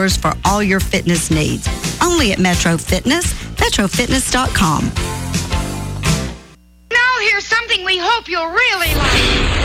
stores for all your fitness needs. Only at Metro Fitness, metrofitness.com. Now here's something we hope you'll really like.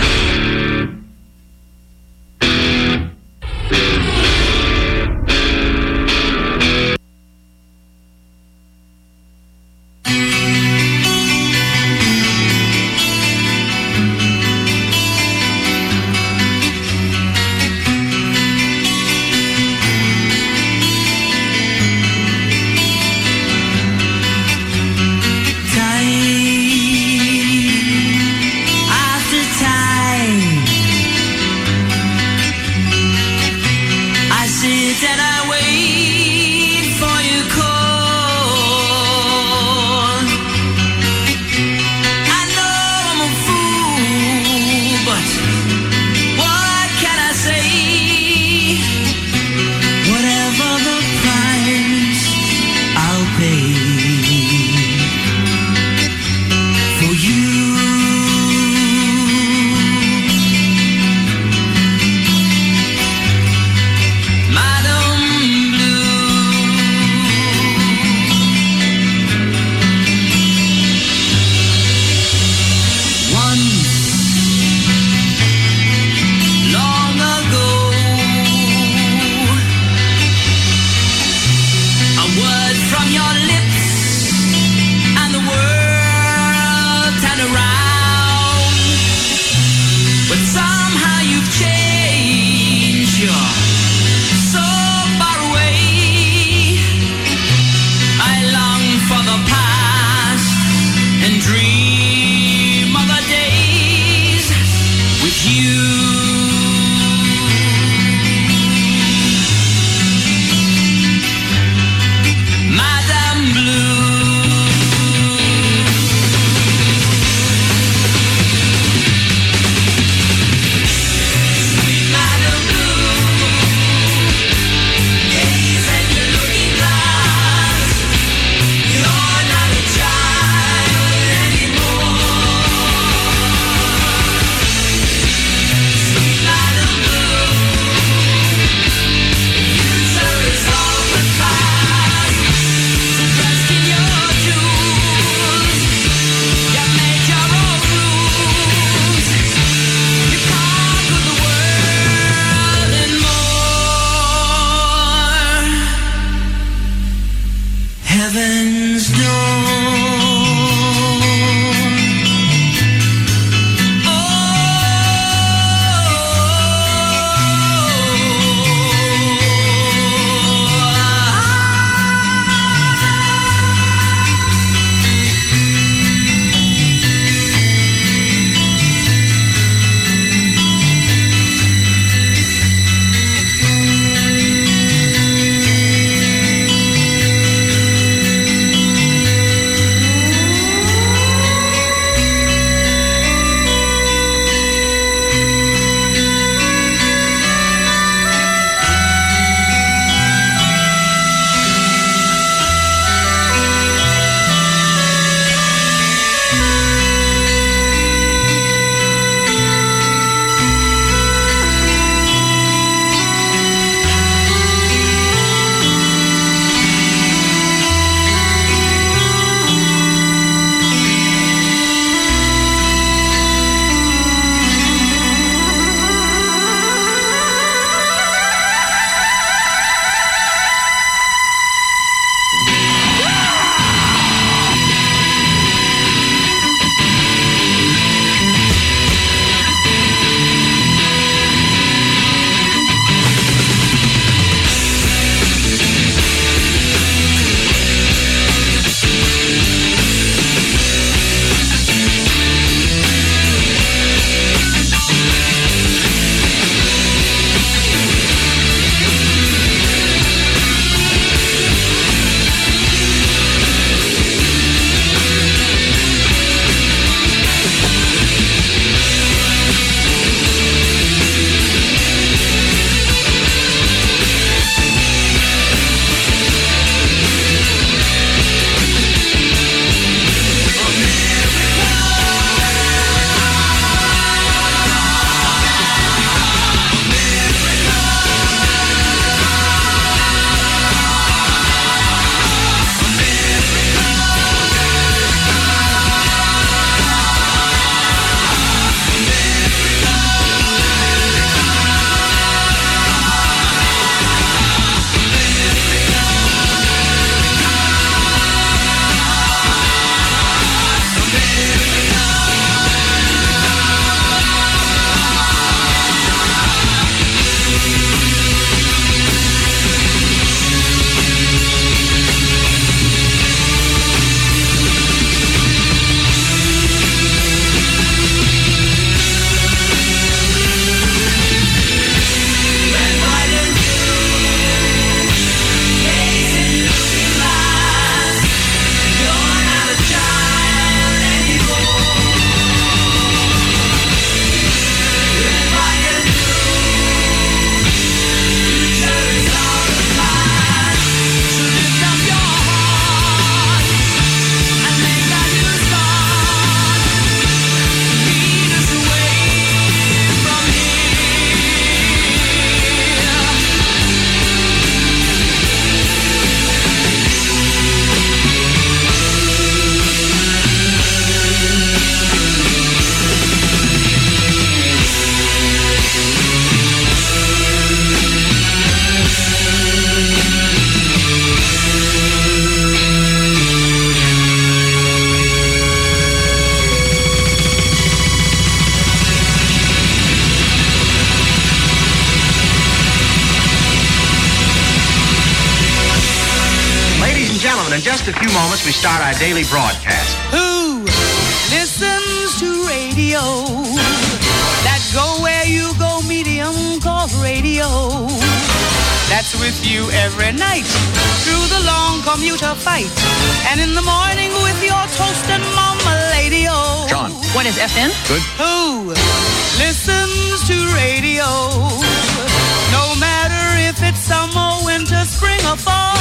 and in just a few moments we start our daily broadcast. Who listens to radio? That go where you go medium called radio. That's with you every night through the long commuter fight. And in the morning with your toast and mama lady-o. John. What is FM? Good. Who listens to radio? No matter if it's summer, winter, spring, or fall.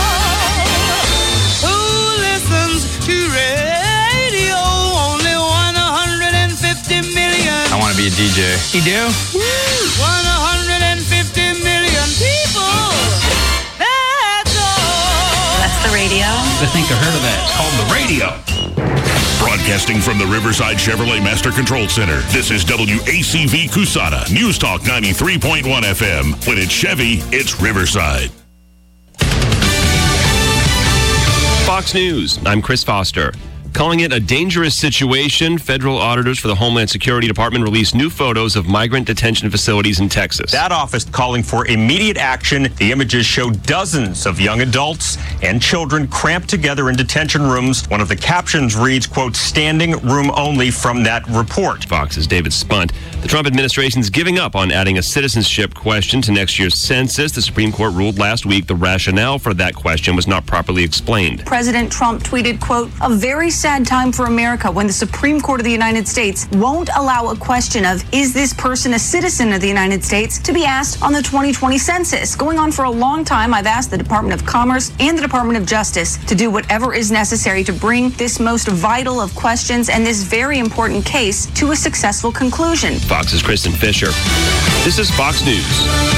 Who listens to radio? Only 150 million. I want to be a DJ. You do? 150 million people. That's all. That's the radio. I think I heard of that. It's called the radio. Broadcasting from the Riverside Chevrolet Master Control Center, this is WACV Cusana, News Talk 93.1 FM. When it's Chevy, it's Riverside. Fox News, I'm Chris Foster. Calling it a dangerous situation, federal auditors for the Homeland Security Department released new photos of migrant detention facilities in Texas. That office calling for immediate action. The images show dozens of young adults and children cramped together in detention rooms. One of the captions reads, quote, standing room only from that report. Fox's David Spunt. The Trump administration's giving up on adding a citizenship question to next year's census. The Supreme Court ruled last week the rationale for that question was not properly explained. President Trump tweeted, quote, a very sad time for America when the Supreme Court of the United States won't allow a question of, is this person a citizen of the United States, to be asked on the 2020 census. Going on for a long time, I've asked the Department of Commerce and the Department of Justice to do whatever is necessary to bring this most vital of questions and this very important case to a successful conclusion. Fox's Kristen Fisher. This is Fox News.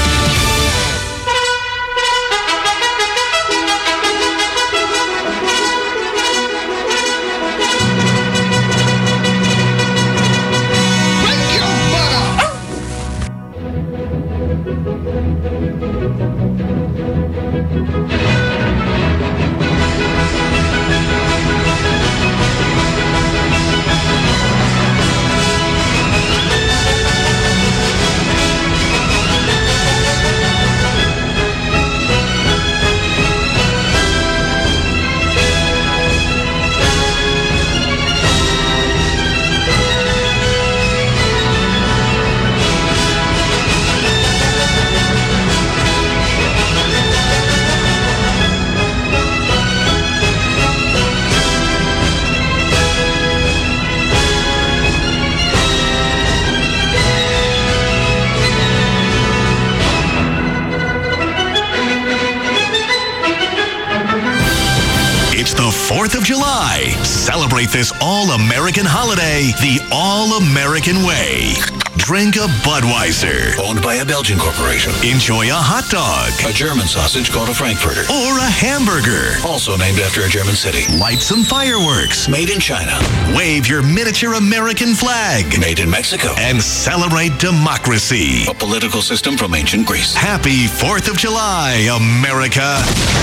July. Celebrate this all-American holiday the all-American way. Drink a Budweiser. Owned by a Belgian corporation. Enjoy a hot dog. A German sausage called a Frankfurter. Or a hamburger. Also named after a German city. Light some fireworks. Made in China. Wave your miniature American flag. Made in Mexico. And celebrate democracy. A political system from ancient Greece. Happy 4th of July, America.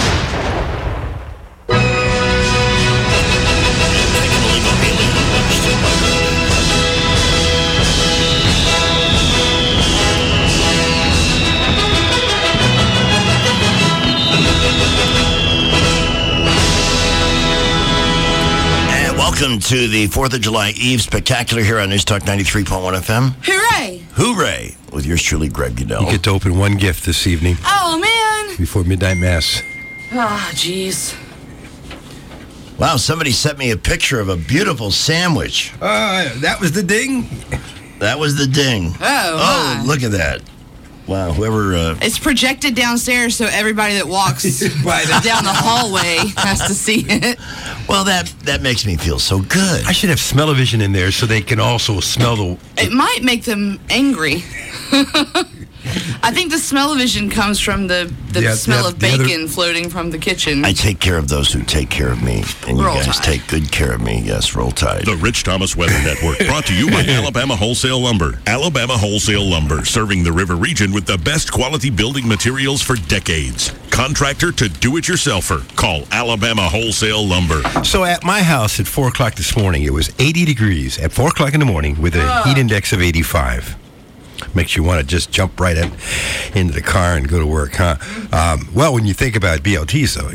Welcome to the 4th of July Eve Spectacular here on News Talk 93.1 FM. Hooray! Hooray! With yours truly, Greg Goodell. You get to open one gift this evening. Oh, man! Before midnight mass. Ah, jeez. Wow, somebody sent me a picture of a beautiful sandwich. That was the ding? That was the ding. Oh, look at that. Wow, whoever... It's projected downstairs so everybody that walks down the hallway has to see it. Well, that makes me feel so good. I should have smell-o-vision in there so they can also smell the... It might make them angry. I think the smell-o-vision comes from the smell of bacon floating from the kitchen. I take care of those who take care of me, and you guys take good care of me. Yes, roll tide. The Rich Thomas Weather Network, brought to you by Alabama Wholesale Lumber. Alabama Wholesale Lumber, serving the river region with the best quality building materials for decades. Contractor to do-it-yourselfer. Call Alabama Wholesale Lumber. So at my house at 4 o'clock this morning, it was 80 degrees at 4 o'clock in the morning with a heat index of 85. Makes you want to just jump right into the car and go to work, huh? Well, when you think about BLTs, though,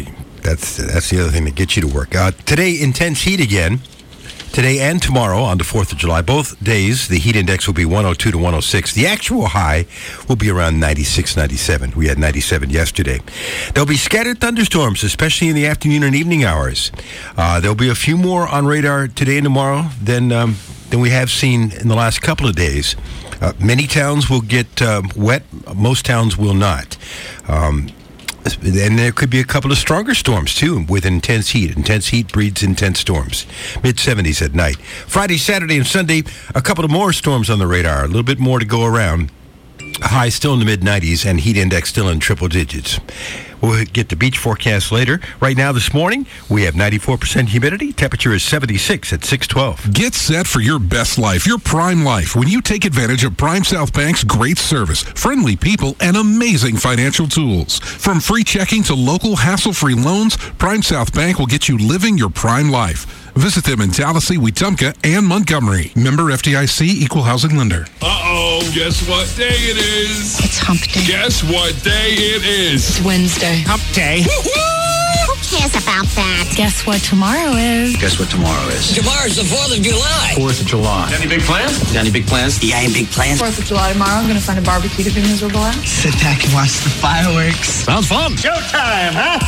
That's the other thing that gets you to work. Today, intense heat again. Today and tomorrow on the 4th of July, both days, the heat index will be 102 to 106. The actual high will be around 96, 97. We had 97 yesterday. There'll be scattered thunderstorms, especially in the afternoon and evening hours. There'll be a few more on radar today and tomorrow than we have seen in the last couple of days. Many towns will get wet. Most towns will not. And there could be a couple of stronger storms, too, with intense heat. Intense heat breeds intense storms. Mid-70s at night. Friday, Saturday, and Sunday, a couple of more storms on the radar. A little bit more to go around. High still in the mid-90s and heat index still in triple digits. We'll get the beach forecast later. Right now, this morning, we have 94% humidity. Temperature is 76 at 612. Get set for your best life, your prime life, when you take advantage of Prime South Bank's great service, friendly people, and amazing financial tools. From free checking to local hassle-free loans, Prime South Bank will get you living your prime life. Visit them in Tallahassee, Wetumpka, and Montgomery. Member FDIC, Equal Housing Lender. Uh-oh, guess what day it is? It's hump day. Guess what day it is? It's Wednesday. Hump day. Who cares about that? Guess what tomorrow is? Guess what tomorrow is? Tomorrow's the 4th of July. 4th of July. Any big plans? Got any big plans? Yeah, any big plans? 4th of July tomorrow. I'm going to find a barbecue to be miserable at. Sit back and watch the fireworks. Sounds fun. Showtime, huh?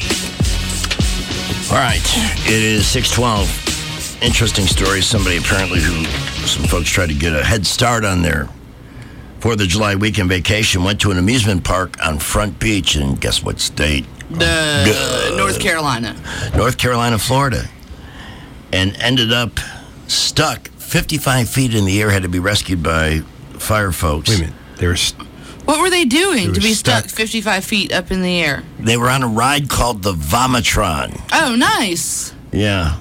All right, it is 6:12. Interesting story. Somebody apparently some folks tried to get a head start on their 4th of July weekend vacation, went to an amusement park on Front Beach, and guess what state? North Carolina. North Carolina, Florida. And ended up stuck 55 feet in the air, had to be rescued by fire folks. Wait a minute. What were they doing to be stuck 55 feet up in the air? They were on a ride called the Vomitron. Oh, nice. Yeah.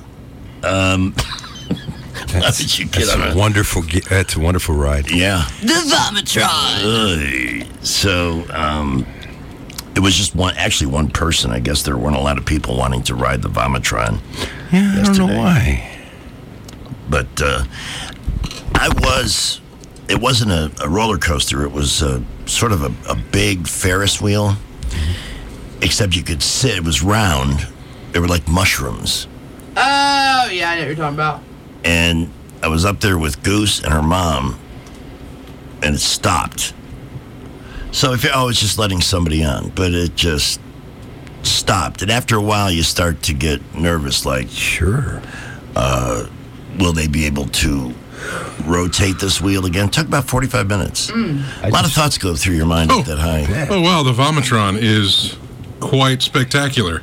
That's a wonderful ride. Yeah. The Vomitron. So, it was just one person. I guess there weren't a lot of people wanting to ride the Vomitron. Yeah, I don't know why. But it wasn't a roller coaster. It was sort of a big Ferris wheel, except you could sit. It was round. They were like mushrooms. Oh, yeah, I know what you're talking about. And I was up there with Goose and her mom, and it stopped. So it's just letting somebody on, but it just stopped. And after a while, you start to get nervous, like, sure, will they be able to rotate this wheel again? It took about 45 minutes. A lot of thoughts go through your mind at that high. Oh, wow, the Vomitron is quite spectacular.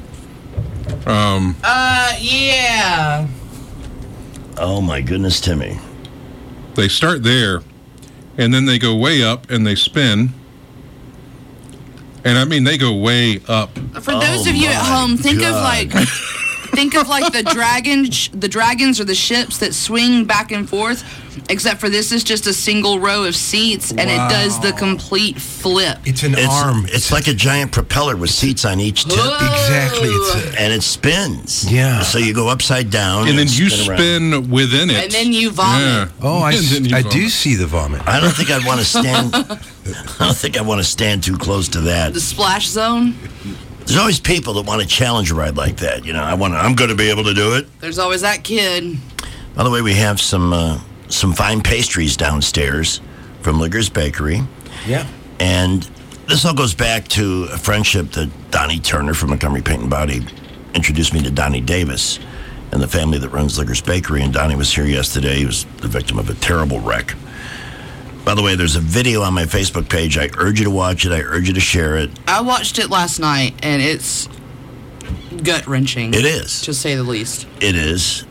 Yeah. Oh, my goodness, Timmy. They start there, and then they go way up, and they spin. And, I mean, they go way up. For those of you at home, think of the dragons or the ships that swing back and forth, except for this is just a single row of seats, and it does the complete flip. It's an arm. It's like a giant propeller with seats on each tip. Exactly. And it spins. Yeah. So you go upside down. And then you spin within it. And then you vomit. Yeah. Oh, I do see the vomit. I don't think I'd want to stand. I don't think I want to stand too close to that. The splash zone. There's always people that want to challenge a ride like that. You know, I'm going to be able to do it. There's always that kid. By the way, we have some fine pastries downstairs from Ligger's Bakery. Yeah. And this all goes back to a friendship that Donnie Turner from Montgomery Paint and Body introduced me to Donnie Davis and the family that runs Ligger's Bakery. And Donnie was here yesterday. He was the victim of a terrible wreck. By the way, there's a video on my Facebook page. I urge you to watch it. I urge you to share it. I watched it last night, and it's gut-wrenching. It is. To say the least. It is.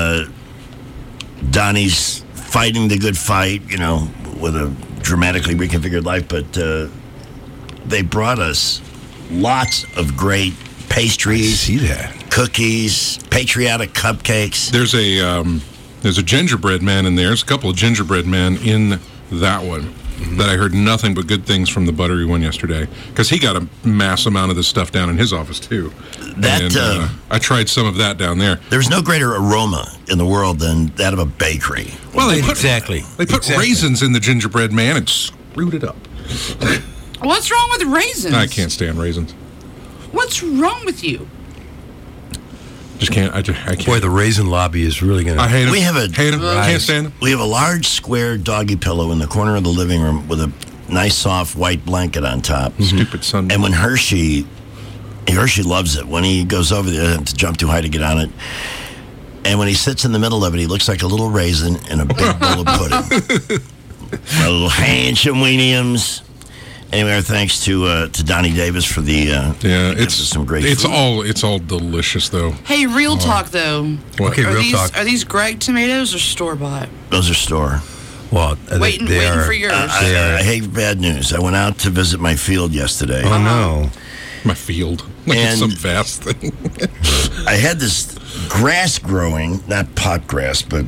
Donnie's fighting the good fight, with a dramatically reconfigured life, but they brought us lots of great pastries. I see that. Cookies, patriotic cupcakes. There's a gingerbread man in there. There's a couple of gingerbread men in that one that I heard nothing but good things from the buttery one yesterday, because he got a mass amount of this stuff down in his office too. I tried some of that down there. There's no greater aroma in the world than that of a bakery. Well, they put raisins in the gingerbread man and screwed it up. What's wrong with raisins? I can't stand raisins. What What's wrong with you? Just can't. I can't. Boy, the raisin lobby is really going to... I hate him. We have a hate him. Can't stand him. We have a large square doggy pillow in the corner of the living room with a nice soft white blanket on top. Stupid son. And when Hershey loves it. When he goes over there, I have to jump too high to get on it. And when he sits in the middle of it, he looks like a little raisin in a big bowl of pudding. My little handsome weeniums. Anyway, our thanks to Donnie Davis for the it's some great it's food. It's all delicious though. Hey, real talk though. What? Okay, real talk. Are these Greg tomatoes or store bought? Those are store. Well, waiting for yours. I hate bad news. I went out to visit my field yesterday. Oh no, my field. Like it's some vast thing. I had this grass growing, not pot grass, but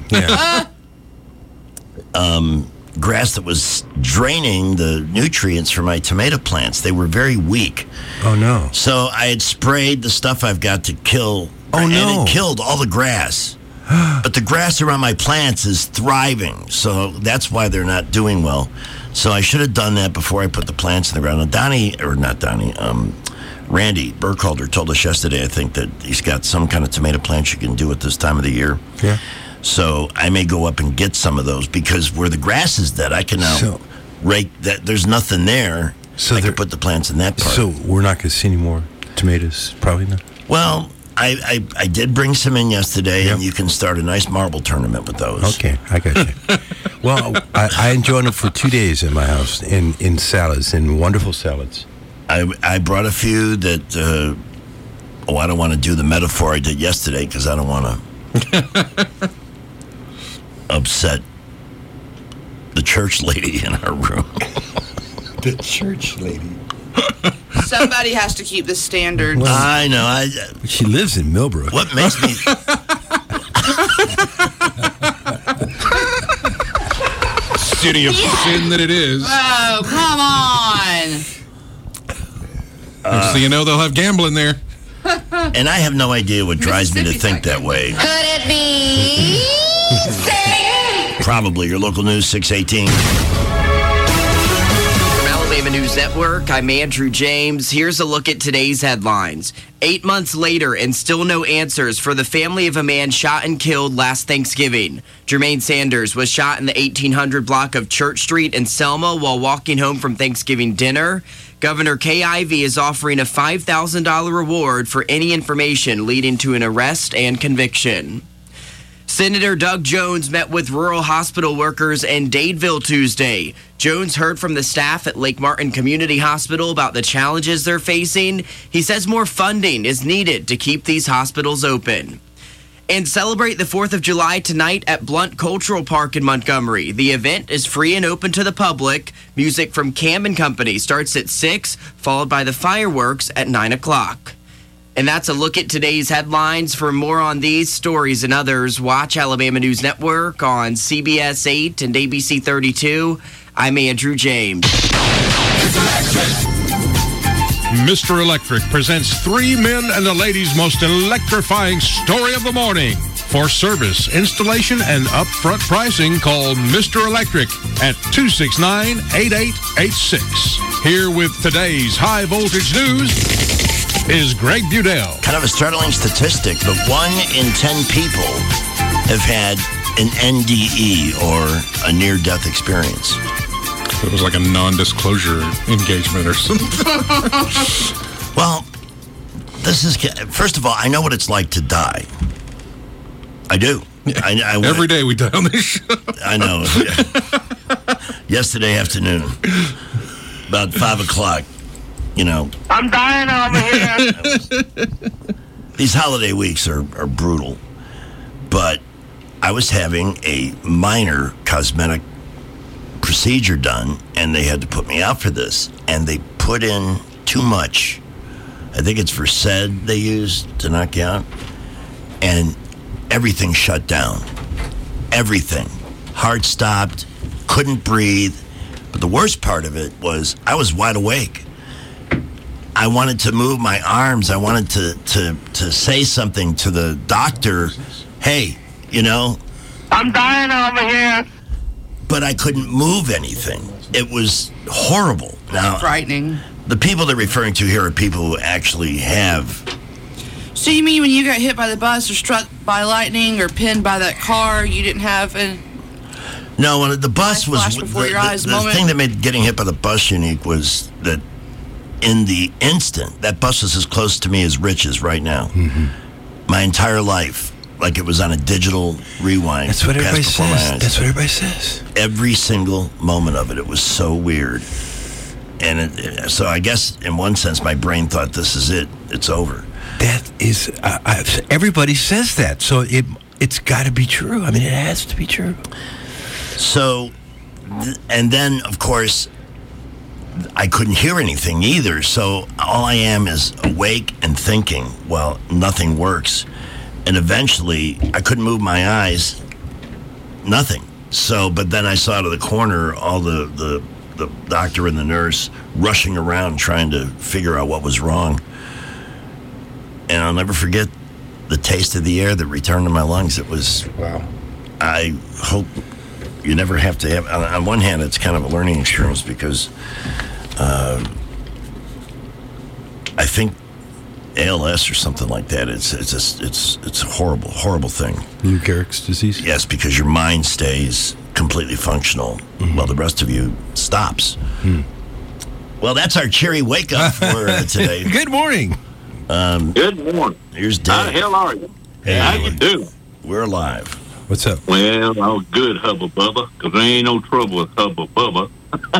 grass that was draining the nutrients for my tomato plants. They were very weak. Oh no! So I had sprayed the stuff I've got to kill. Oh no! And it killed all the grass. But the grass around my plants is thriving, so that's why they're not doing well. So I should have done that before I put the plants in the ground. Now, Randy Burkhalter told us yesterday, I think, that he's got some kind of tomato plants you can do at this time of the year. Yeah. So I may go up and get some of those, because where the grass is dead, I can now rake that. There's nothing there. So I can put the plants in that part. So we're not going to see any more tomatoes? Probably not. Well, I did bring some in yesterday, and you can start a nice marble tournament with those. Okay, I got you. Well, I enjoyed them for 2 days in my house in salads, in wonderful salads. I brought a few that, I don't want to do the metaphor I did yesterday because I don't want to upset the church lady in our room. The church lady. Somebody has to keep the standards. Well, I know. She lives in Millbrook. What makes me... City of sin that it is. Oh, come on. So you know they'll have gambling there. And I have no idea what drives me to think that way. Could it be? Probably. Your local news 618. Alabama News Network, I'm Andrew James. Here's a look at today's headlines. 8 months later and still no answers for the family of a man shot and killed last Thanksgiving. Jermaine Sanders was shot in the 1800 block of Church Street in Selma while walking home from Thanksgiving dinner. Governor Kay Ivey is offering a $5,000 reward for any information leading to an arrest and conviction. Senator Doug Jones met with rural hospital workers in Dadeville Tuesday. Jones heard from the staff at Lake Martin Community Hospital about the challenges they're facing. He says more funding is needed to keep these hospitals open. And celebrate the 4th of July tonight at Blunt Cultural Park in Montgomery. The event is free and open to the public. Music from Cam & Company starts at 6, followed by the fireworks at 9 o'clock. And that's a look at today's headlines. For more on these stories and others, watch Alabama News Network on CBS 8 and ABC 32. I'm Andrew James. Mr. Electric presents 3 men and a lady's most electrifying story of the morning. For service, installation, and upfront pricing, call Mr. Electric at 269-8886. Here with today's high voltage news is Greg Budell. Kind of a startling statistic, but 1 in 10 people have had an NDE, or a near-death experience. It was like a non-disclosure engagement or something. Well, first of all, I know what it's like to die. I do. Every day we die on this show. I know. Yesterday afternoon, about 5 o'clock, I'm dying over here. These holiday weeks are brutal. But I was having a minor cosmetic procedure done, and they had to put me out for this. And they put in too much. I think it's Versed they used to knock you out. And everything shut down. Everything. Heart stopped. Couldn't breathe. But the worst part of it was I was wide awake. I wanted to move my arms. I wanted to say something to the doctor. Hey, I'm dying over here. But I couldn't move anything. It was horrible. Now, frightening. The people they're referring to here are people who actually have. So you mean when you got hit by the bus or struck by lightning or pinned by that car, you didn't have an... No, when the bus was... The thing that made getting hit by the bus unique was that in the instant, that bus is as close to me as Rich is right now. My entire life, like it was on a digital rewind. That's what everybody says. That's what everybody says. Every single moment of it. It was so weird. And so I guess in one sense, my brain thought, this is it. It's over. That is... everybody says that. So it's got to be true. I mean, it has to be true. So, and then, of course, I couldn't hear anything either. So all I am is awake and thinking, well, nothing works. And eventually, I couldn't move my eyes. Nothing. So, but then I saw to the corner all the doctor and the nurse rushing around trying to figure out what was wrong. And I'll never forget the taste of the air that returned to my lungs. It was, wow. I hope you never have to have, on one hand, it's kind of a learning experience because I think ALS or something like that, it's a horrible thing. Lou Gehrig's disease? Yes, because your mind stays completely functional while the rest of you stops. Well, that's our cheery wake-up for today. Good morning. Good morning. Here's Dave. How the hell are you? Hey, how you doing? We're alive. What's up? Well, I was good, Hubba Bubba, because there ain't no trouble with Hubba Bubba.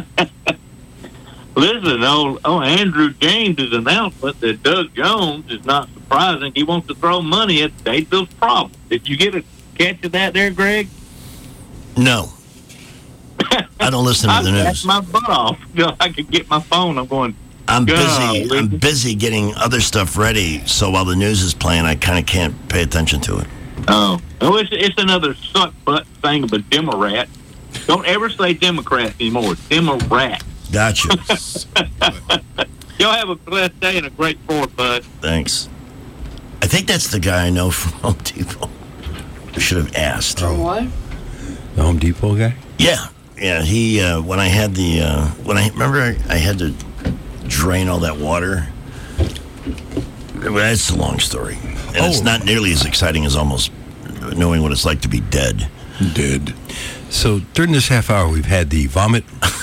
Listen, Andrew James' announcement that Doug Jones is not surprising. He wants to throw money at Stateville's problem. Did you get a catch of that there, Greg? No. I don't listen to the news. That's my butt off. I could get my phone. I'm busy getting other stuff ready, so while the news is playing, I kind of can't pay attention to it. Oh, it's another suck butt thing of a Democrat. Don't ever say Democrat anymore. Democrat. Gotcha. Y'all have a blessed day and a great 4th, bud. Thanks. I think that's the guy I know from Home Depot. I should have asked. What? The Home Depot guy? Yeah. He when I had I had to drain all that water. That's a long story, and it's not nearly as exciting as almost knowing what it's like to be dead. Dead. So during this half hour, we've had the vomit.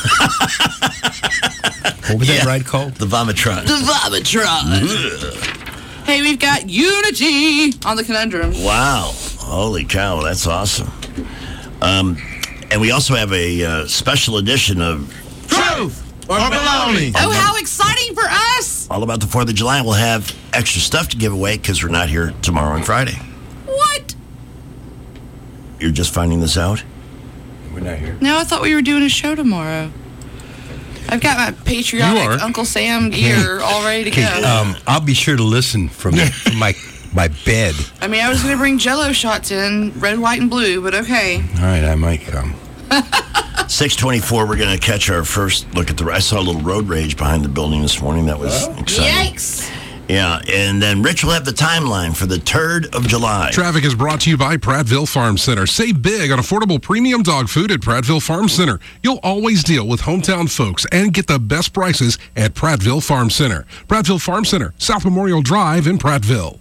What was that ride called? The Vomitron. The Vomitron. Hey, we've got Unity on the conundrum. Wow. Holy cow, that's awesome. And we also have a special edition of Truth or Baloney. Oh, how exciting for us. all about the 4th of July. We'll have extra stuff to give away because we're not here tomorrow and Friday. What? You're just finding this out? We're not here. No, I thought we were doing a show tomorrow. I've got my patriotic Uncle Sam gear all ready to go. I'll be sure to listen from my bed. I mean, I was going to bring Jell-O shots in, red, white, and blue, but okay. All right, I might come. 6:24, we're going to catch our first look at I saw a little road rage behind the building this morning. That was exciting. Yikes. Yeah, and then Rich will have the timeline for the 3rd of July. Traffic is brought to you by Prattville Farm Center. Save big on affordable premium dog food at Prattville Farm Center. You'll always deal with hometown folks and get the best prices at Prattville Farm Center. Prattville Farm Center, South Memorial Drive in Prattville.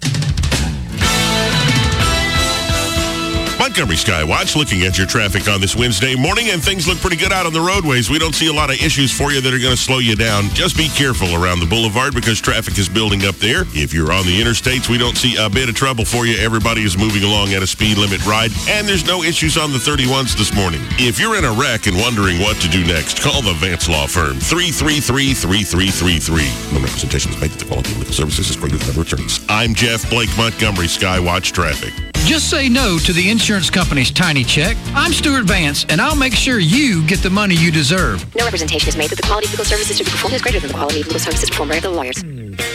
Montgomery Skywatch looking at your traffic on this Wednesday morning, and things look pretty good out on the roadways. We don't see a lot of issues for you that are going to slow you down. Just be careful around the boulevard because traffic is building up there. If you're on the interstates, we don't see a bit of trouble for you. Everybody is moving along at a speed limit ride, and there's no issues on the 31s this morning. If you're in a wreck and wondering what to do next, call the Vance Law Firm, 333-3333. No representations made that the quality of legal services is greater than other attorneys. I'm Jeff Blake, Montgomery Skywatch Traffic. Just say no to the insurance company's tiny check. I'm Stuart Vance, and I'll make sure you get the money you deserve. No representation is made that the quality of legal services to be performed is greater than the quality of legal services performed by other lawyers.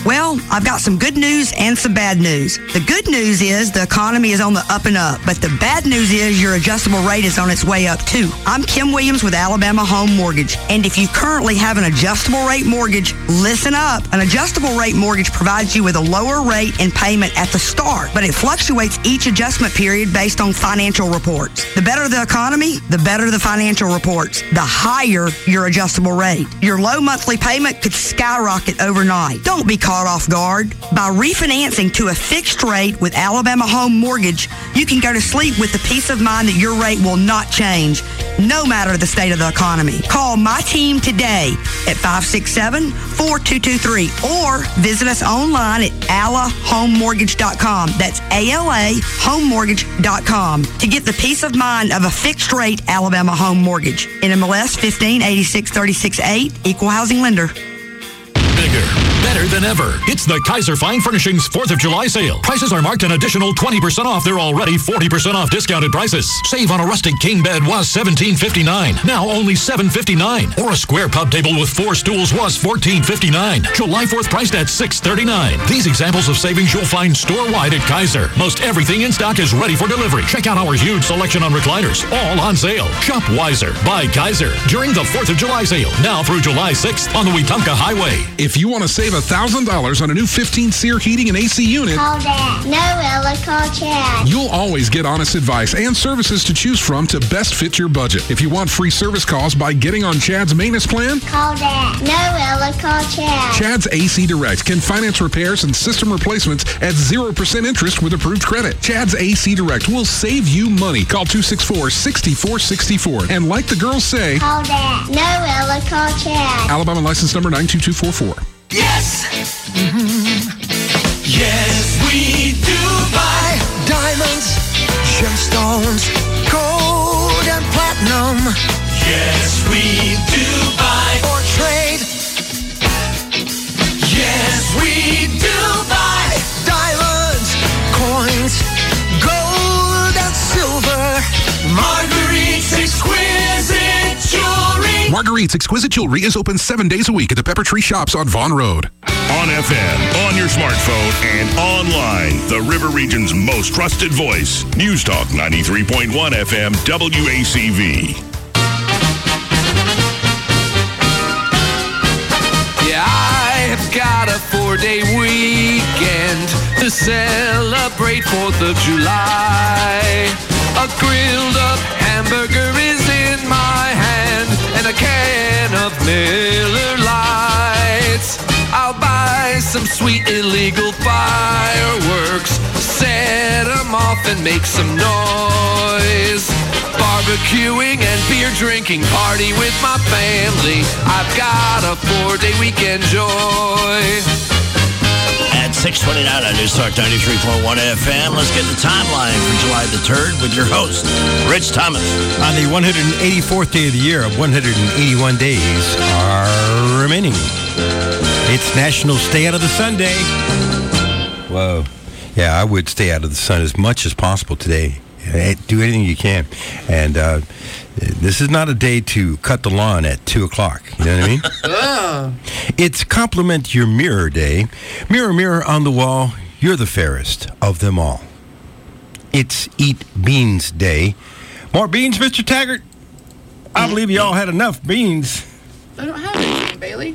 Well, I've got some good news and some bad news. The good news is the economy is on the up and up, but the bad news is your adjustable rate is on its way up too. I'm Kim Williams with Alabama Home Mortgage, and if you currently have an adjustable rate mortgage, listen up. An adjustable rate mortgage provides you with a lower rate and payment at the start, but it fluctuates each adjustment period based on financial reports. The better the economy, the better the financial reports, the higher your adjustable rate. Your low monthly payment could skyrocket overnight. Don't be caught off guard. By refinancing to a fixed rate with Alabama Home Mortgage, you can go to sleep with the peace of mind that your rate will not change, no matter the state of the economy. Call my team today at 567-4223 or visit us online at alahomemortgage.com. That's ALAhomemortgage.com to get the peace of mind of a fixed rate Alabama Home Mortgage. NMLS 1586368, Equal Housing Lender. Bigger, better than ever. It's the Kaiser Fine Furnishings 4th of July sale. Prices are marked an additional 20% off their already 40% off discounted prices. Save on a rustic king bed was $17.59, now only $7.59. Or a square pub table with 4 stools was $14.59. July 4th priced at $6.39. These examples of savings you'll find store-wide at Kaiser. Most everything in stock is ready for delivery. Check out our huge selection on recliners, all on sale. Shop wiser, buy Kaiser during the 4th of July sale, now through July 6th on the Wetumpka Highway. If you want to save $1,000 on a new 15-SEER heating and AC unit, Call Dad. No, Ella, call Chad. you'll always get honest advice and services to choose from to best fit your budget. If you want free service calls by getting on Chad's maintenance plan, Call Dad. No, Ella, call Chad. Chad's AC Direct can finance repairs and system replacements at 0% interest with approved credit. Chad's AC Direct will save you money. Call 264-6464. And like the girls say, Call Dad. No, Ella, call Chad. Alabama license number 92244. Yes! Yes, we do buy diamonds, gemstones, gold and platinum. Yes, we do buy or trade. Yes, we do buy diamonds, coins, gold and silver. Marguerite's exquisite jewelry. Marguerite's Exquisite Jewelry is open 7 days a week at the Pepper Tree Shops on Vaughn Road. On FM, on your smartphone, and online. The River Region's most trusted voice. News Talk 93.1 FM WACV. Yeah, I have got a 4-day weekend to celebrate 4th of July. A grilled up hamburger is in my hand and a can of Miller Lights. I'll buy some sweet illegal fireworks, set them off and make some noise. Barbecuing and beer drinking, party with my family. I've got a 4-day weekend joy. At 6:29 on News Talk 93.1 FM, let's get the timeline for July the 3rd with your host, Rich Thomas. On the 184th day of the year, 181 days are remaining. It's National Stay Out of the Sun Day. Whoa. Yeah, I would stay out of the sun as much as possible today. Do anything you can. And this is not a day to cut the lawn at 2 o'clock. You know what I mean? It's Compliment Your Mirror Day. Mirror, mirror on the wall, you're the fairest of them all. It's Eat Beans Day. More beans, Mr. Taggart? I believe you all had enough beans. I don't have anything, Bailey.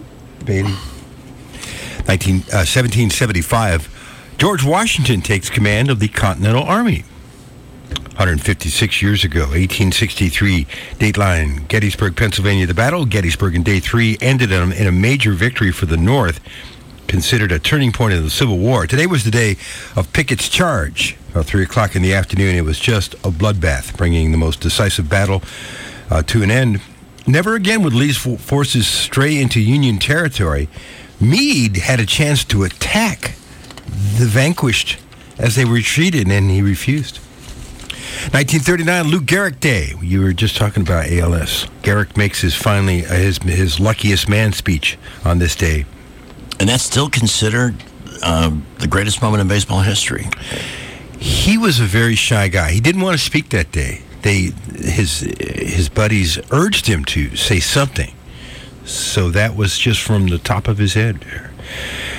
1775, George Washington takes command of the Continental Army. 156 years ago, 1863, Dateline, Gettysburg, Pennsylvania. The Battle of Gettysburg in Day 3 ended in a major victory for the North, considered a turning point in the Civil War. Today was the day of Pickett's Charge. About 3 o'clock in the afternoon, it was just a bloodbath, bringing the most decisive battle to an end. Never again would Lee's forces stray into Union territory. Meade had a chance to attack the vanquished as they retreated, and he refused. 1939, Lou Gehrig Day. You were just talking about ALS. Gehrig makes his luckiest man speech on this day. And that's still considered the greatest moment in baseball history. He was a very shy guy. He didn't want to speak that day. His buddies urged him to say something. So that was just from the top of his head.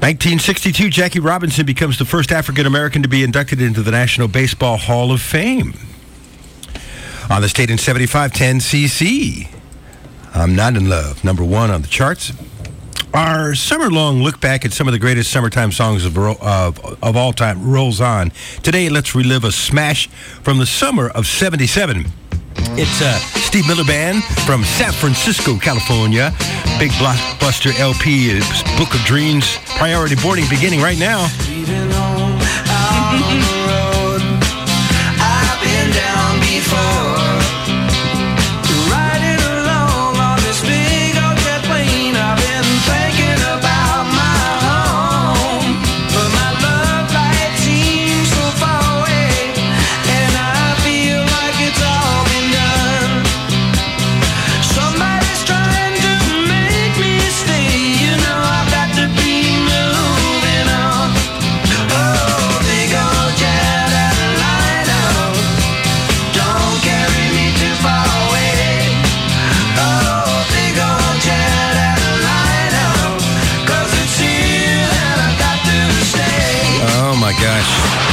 1962, Jackie Robinson becomes the first African-American to be inducted into the National Baseball Hall of Fame. On the state in 75, 10cc. I'm Not in Love, number 1 on the charts. Our summer-long look back at some of the greatest summertime songs of all time rolls on. Today, let's relive a smash from the summer of 77. It's Steve Miller Band from San Francisco, California. Big blockbuster LP is Book of Dreams. Priority boarding beginning right now. Leaving home out on the road. I've been down before. Riding along on this big old jet plane. I've been thinking about my home. But my love life seems so far away. And I feel like it's all been done. Somebody's trying to make me stay. You know I've got to be moving on. Oh, big old jet Atlanta, don't carry me too far away. Oh, big old jet Atlanta, 'cause it's here that I've got to stay. Oh, my gosh.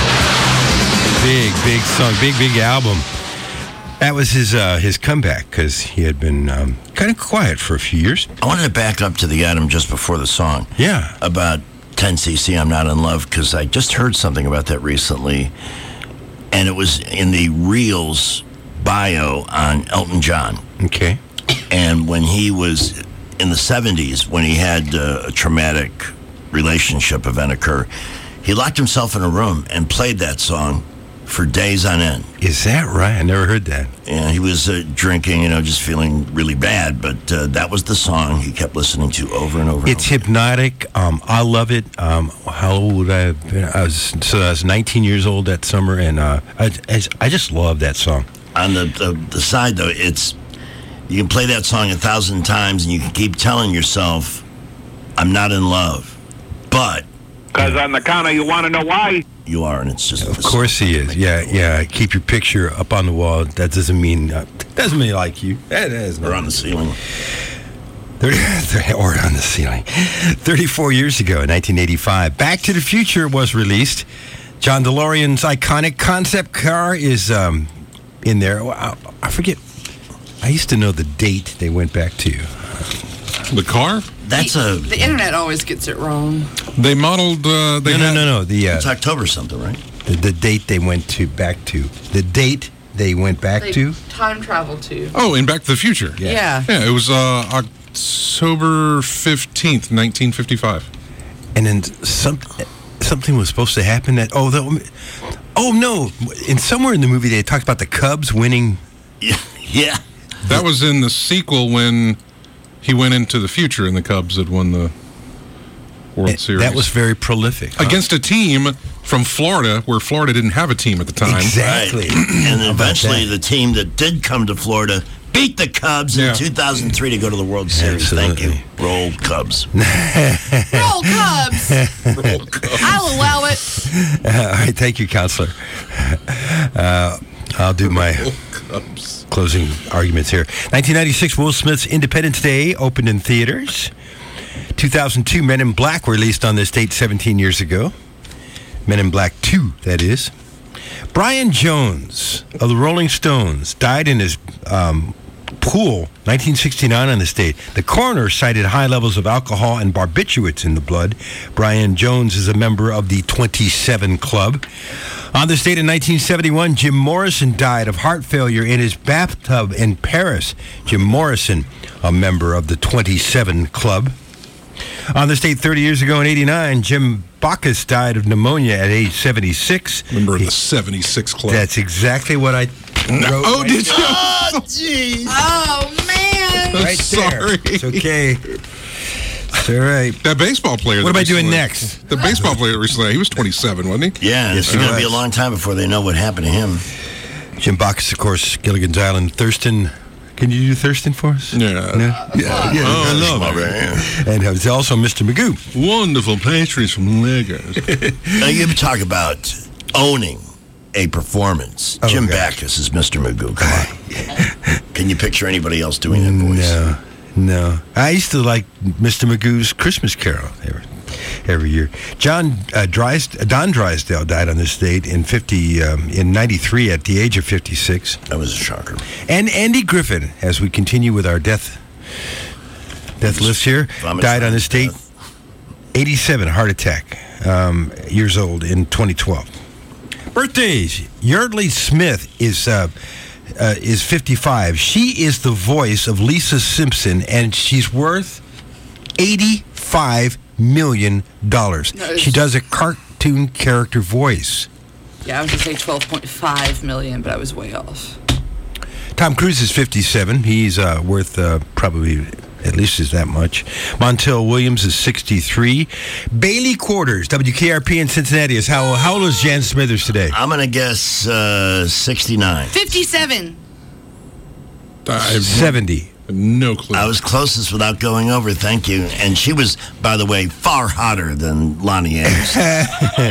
Big song, big album. That was his comeback because he had been kind of quiet for a few years. I wanted to back up to the item just before the song. Yeah. About 10cc, I'm Not in Love, because I just heard something about that recently, and it was in the Reels bio on Elton John. Okay. And when he was in the 70s, when he had a traumatic relationship event occur, he locked himself in a room and played that song for days on end. Is that right? I never heard that. Yeah, he was drinking, just feeling really bad, but that was the song he kept listening to over and over. It's hypnotic. I love it. How old would I have been? I was 19 years old that summer, and I just love that song. On the side, though, you can play that song 1,000 times, and you can keep telling yourself, I'm not in love. But... Because on the counter, you want to know why? You are, and it's just... Of course he is. Yeah. Keep your picture up on the wall. That doesn't mean I like you. That is or on the ceiling. Or on the ceiling. 34 years ago, in 1985, Back to the Future was released. John DeLorean's iconic concept car is in there. I forget. I used to know the date they went back to. The car? The internet always gets it wrong. They modeled... No. It's October something, right? The date they went back to. The date they went back to? Time travel to. Oh, in Back to the Future. Yeah. Yeah, it was October 15th, 1955. And then something was supposed to happen that... Oh, no. Somewhere in the movie, they talked about the Cubs winning... Yeah. That was in the sequel when... He went into the future and the Cubs had won the World Series. That was very prolific. Against a team from Florida, where Florida didn't have a team at the time. Exactly. Right. And eventually the team that did come to Florida beat the Cubs in 2003 to go to the World Series. Absolutely. Thank you. Roll Cubs. Roll Cubs. Roll Cubs. I'll allow it. All right. Thank you, Counselor. I'll do my closing arguments here. 1996, Will Smith's Independence Day opened in theaters. 2002, Men in Black were released on this date 17 years ago. Men in Black 2, that is. Brian Jones of the Rolling Stones died in his pool, 1969 on this date. The coroner cited high levels of alcohol and barbiturates in the blood. Brian Jones is a member of the 27 Club. On this date in 1971, Jim Morrison died of heart failure in his bathtub in Paris. Jim Morrison, a member of the 27 Club. On this date 30 years ago in 89, Jim Backus died of pneumonia at age 76. Member of the 76 Club. That's exactly what I wrote. Oh, did you? Oh, jeez. Oh, man. Right Sorry. there. It's okay. It's all right. That baseball player. What am I doing next? The baseball player recently, he was 27, wasn't he? Yeah, it's going to be a long time before they know what happened to him. Jim Backus, of course, Gilligan's Island. Thurston. Can you do Thurston for us? Yeah. No? Yeah. I love it. And it's also Mr. Magoo. Wonderful pastries from Legos. Now, you talk about owning a performance. Jim Backus is Mr. Magoo. Come on. Can you picture anybody else doing that voice? No. I used to like Mr. Magoo's Christmas Carol. every year. Don Drysdale died on this date in 93 at the age of 56. That was a shocker. And Andy Griffin, as we continue with our death list here, died on this date, 87, heart attack, years old in 2012. Birthdays. Yardley Smith is 55. She is the voice of Lisa Simpson, and she's worth $85 million. She does a cartoon character voice. Yeah, I was going to say 12.5 million, but I was way off. Tom Cruise is 57. He's worth probably at least is that much. Montel Williams is 63. Bailey Quarters, WKRP in Cincinnati, is how old is Jan Smithers today? I'm going to guess 69. 57. 70. No clue. I was closest without going over, thank you. And she was, by the way, far hotter than Lonnie Anderson.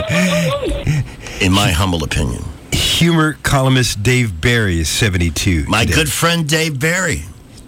In my humble opinion. Humor columnist Dave Barry is 72. My good friend Dave Barry.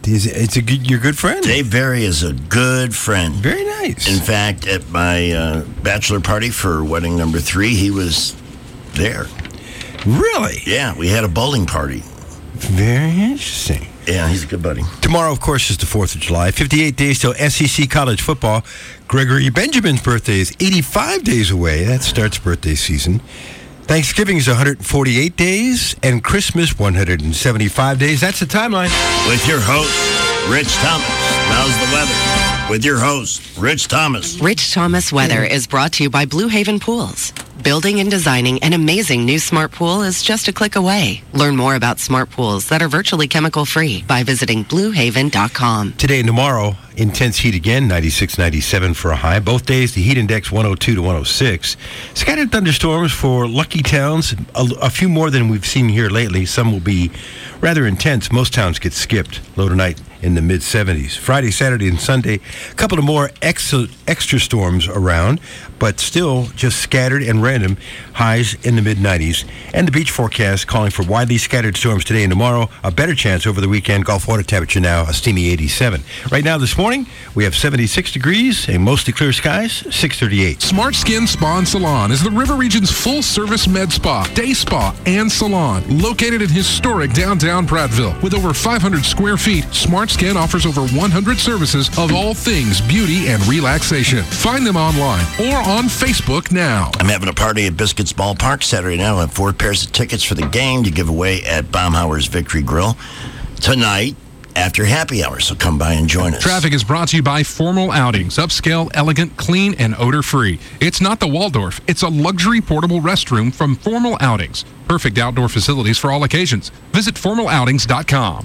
Your good friend? Dave Barry is a good friend. Very nice. In fact, at my bachelor party for wedding number 3, he was there. Really? Yeah, we had a bowling party. Very interesting. Yeah, he's a good buddy. Tomorrow, of course, is the 4th of July. 58 days till SEC college football. Gregory Benjamin's birthday is 85 days away. That starts birthday season. Thanksgiving is 148 days, and Christmas 175 days. That's the timeline. With your host, Rich Thomas. Now's the weather. With your host, Rich Thomas. Rich Thomas Weather is brought to you by Blue Haven Pools. Building and designing an amazing new smart pool is just a click away. Learn more about smart pools that are virtually chemical-free by visiting BlueHaven.com. Today and tomorrow, intense heat again, 96, 97 for a high. Both days, the heat index 102 to 106. Scattered thunderstorms for lucky towns, a few more than we've seen here lately. Some will be rather intense. Most towns get skipped. Low tonight in the mid-70s. Friday, Saturday, and Sunday, a couple of more extra storms around, but still just scattered and random. Highs in the mid-90s. And the beach forecast calling for widely scattered storms today and tomorrow. A better chance over the weekend. Gulf water temperature now a steamy 87. Right now this morning, we have 76 degrees and mostly clear skies, 638. Smart Skin Spa and Salon is the River Region's full-service med spa, day spa, and salon. Located in historic downtown Prattville. With over 500 square feet, Smart Skin offers over 100 services of all things beauty and relaxation. Find them online or on Facebook now. I'm having a party at Biscuits Ballpark Saturday night. I'll have 4 pairs of tickets for the game to give away at Baumhauer's Victory Grill tonight after happy hour, so come by and join us. Traffic is brought to you by Formal Outings. Upscale, elegant, clean, and odor-free. It's not the Waldorf. It's a luxury portable restroom from Formal Outings. Perfect outdoor facilities for all occasions. Visit formaloutings.com.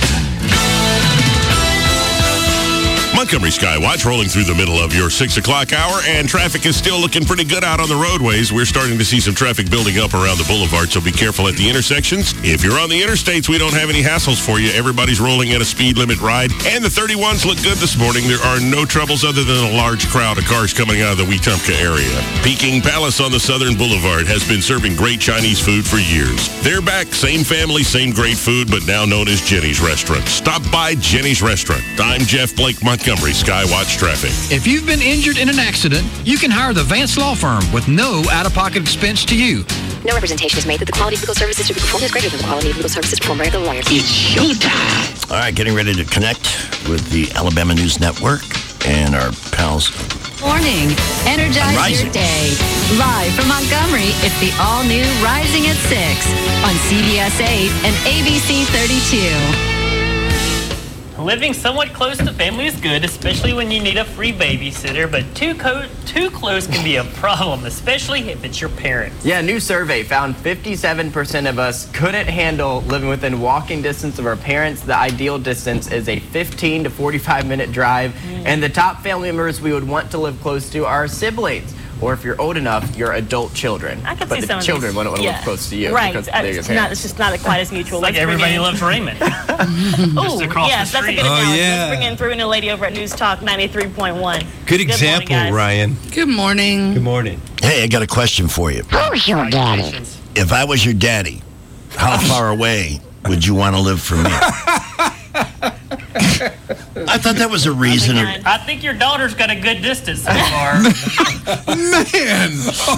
Montgomery Skywatch rolling through the middle of your 6 o'clock hour, and traffic is still looking pretty good out on the roadways. We're starting to see some traffic building up around the boulevard, so be careful at the intersections. If you're on the interstates, we don't have any hassles for you. Everybody's rolling at a speed limit ride, and the 31s look good this morning. There are no troubles other than a large crowd of cars coming out of the Wetumpka area. Peking Palace on the Southern Boulevard has been serving great Chinese food for years. They're back, same family, same great food, but now known as Jenny's Restaurant. Stop by Jenny's Restaurant. I'm Jeff Blake, Montgomery Skywatch Traffic. If you've been injured in an accident, you can hire the Vance Law Firm with no out-of-pocket expense to you. No representation is made that the quality of legal services to be performed is greater than the quality of legal services performed by other lawyers. It's showtime. All right, getting ready to connect with the Alabama News Network and our pals. Morning. Energize your day. Live from Montgomery, it's the all-new Rising at 6 on CBS 8 and ABC 32. Living somewhat close to family is good, especially when you need a free babysitter, but too close can be a problem, especially if it's your parents. Yeah, a new survey found 57% of us couldn't handle living within walking distance of our parents. The ideal distance is a 15 to 45-minute drive, and the top family members we would want to live close to are siblings. Or if you're old enough, your adult children. I could but see the some of children these. wouldn't want to live close to you. Right. Because they're your parents. It's just not quite as mutual. Like everybody loves Raymond. Just across Yes, the that's a street. good analogy. yeah. Let's bring in through a lady over at News Talk 93.1. Good example, morning, guys. Ryan. Good morning. Good morning. Hey, I got a question for you. Who's your daddy? If I was your daddy, how far away would you want to live from me? I thought that was a reason. I think your daughter's got a good distance so far. Man!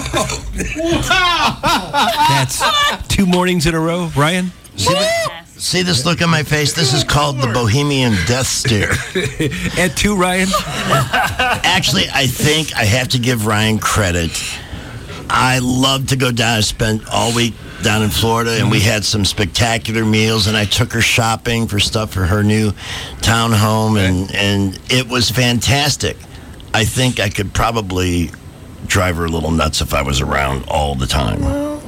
That's 2 mornings in a row, Ryan. See this look on my face? This is called the Bohemian Death Stare. And 2, Ryan. Actually, I think I have to give Ryan credit. I love to go down. I spent all week down in Florida, and we had some spectacular meals, and I took her shopping for stuff for her new townhome, and it was fantastic. I think I could probably drive her a little nuts if I was around all the time.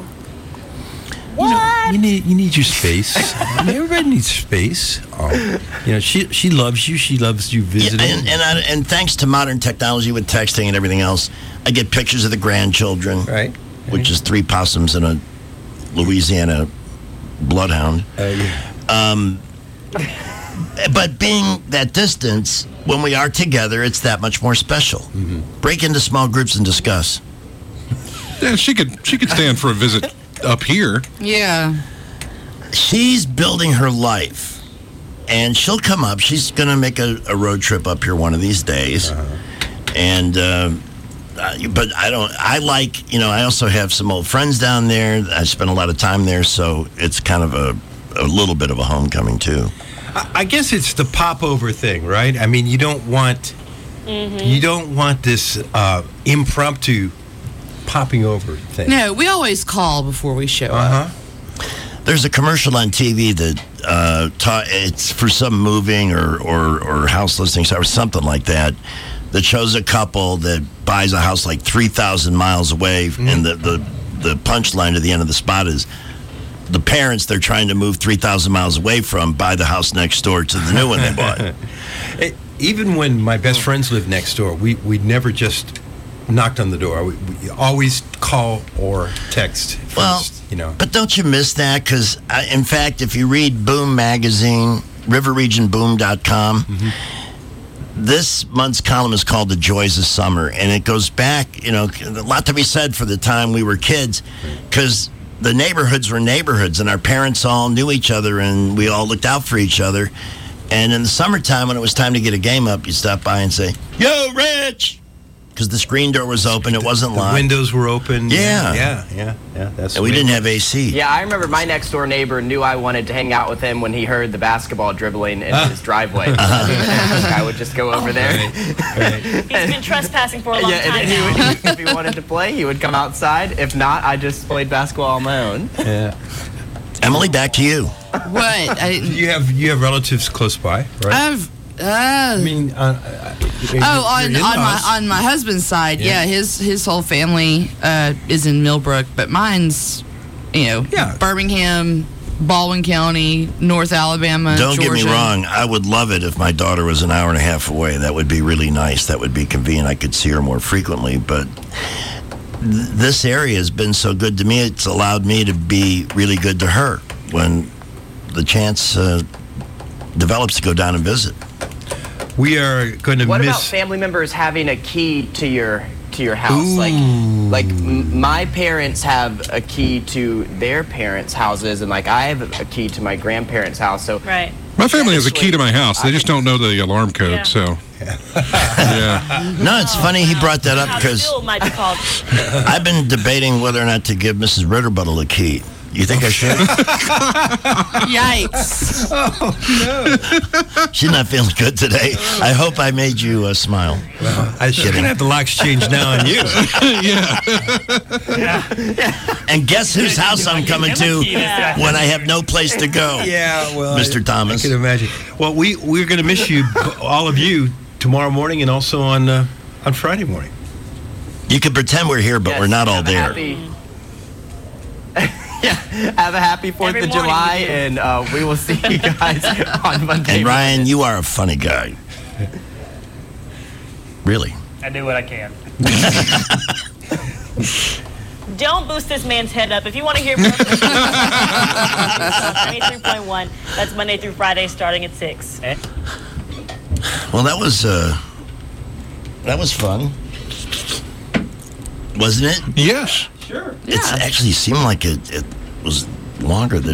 You need your space. I mean, everybody needs space. She loves you. She loves you visiting. Yeah, and thanks to modern technology with texting and everything else, I get pictures of the grandchildren, right? Which is 3 possums and a Louisiana bloodhound. But being that distance, when we are together, it's that much more special. Mm-hmm. Break into small groups and discuss. Yeah, she could stand for a visit up here. Yeah. She's building her life, and she'll come up. She's going to make a road trip up here one of these days. And but I also have some old friends down there. I spend a lot of time there, so it's kind of a little bit of a homecoming too. I guess it's the popover thing, right? I mean, you don't want this impromptu popping over thing. No, we always call before we show up. There's a commercial on TV that it's for some moving or house listings or something like that shows a couple that buys a house like 3,000 miles away, and the punchline at the end of the spot is the parents they're trying to move 3,000 miles away from buy the house next door to the new one they bought. Even when my best friends lived next door, we never just knocked on the door. We always call or text first, But don't you miss that? Because, in fact, if you read Boom Magazine, riverregionboom.com, this month's column is called The Joys of Summer, and it goes back, a lot to be said for the time we were kids, because the neighborhoods were neighborhoods, and our parents all knew each other, and we all looked out for each other. And in the summertime, when it was time to get a game up, you'd stop by and say, "Yo, Rich!" Because the screen door was open, it wasn't locked. The windows were open. Yeah. That's and we didn't have AC. Yeah, I remember my next door neighbor knew I wanted to hang out with him when he heard the basketball dribbling in his driveway. I would just go over there. He's been trespassing for a long time and now. if he wanted to play, he would come outside. If not, I just played basketball on my own. Yeah. Emily, back to you. What? You have relatives close by, right? On my husband's side, his whole family is in Millbrook, but mine's, Birmingham, Baldwin County, North Alabama, Don't Georgia. get me wrong. I would love it if my daughter was an hour and a half away. That would be really nice. That would be convenient. I could see her more frequently. But this area has been so good to me. It's allowed me to be really good to her when the chance develops to go down and visit. We are going to What about family members having a key to your house? Ooh. Like my parents have a key to their parents' houses, and like I have a key to my grandparents' house. So right. My family has a key to my house. They just don't know the alarm code. So yeah. No, it's funny he brought that up because Still might be called. I've been debating whether or not to give Mrs. Ritterbuttle a key. You think I should? Yikes. Oh, no. She's not feeling good today. I hope I made you smile. Well, I'm going to have the locks changed now on you. And guess whose house I'm coming to when I have no place to go? Yeah, well, Mr. Thomas. I can imagine. Well, we're going to miss you, all of you, tomorrow morning and also on Friday morning. You can pretend we're here, but we're not all there. Have a happy 4th of July, and we will see you guys on Monday. And Ryan, you are a funny guy. Really. I do what I can. Don't boost this man's head up. If you want to hear more from 93.1, that's Monday through Friday starting at 6. Well, that was fun. Wasn't it? Yes. Sure. It actually seemed like it was longer than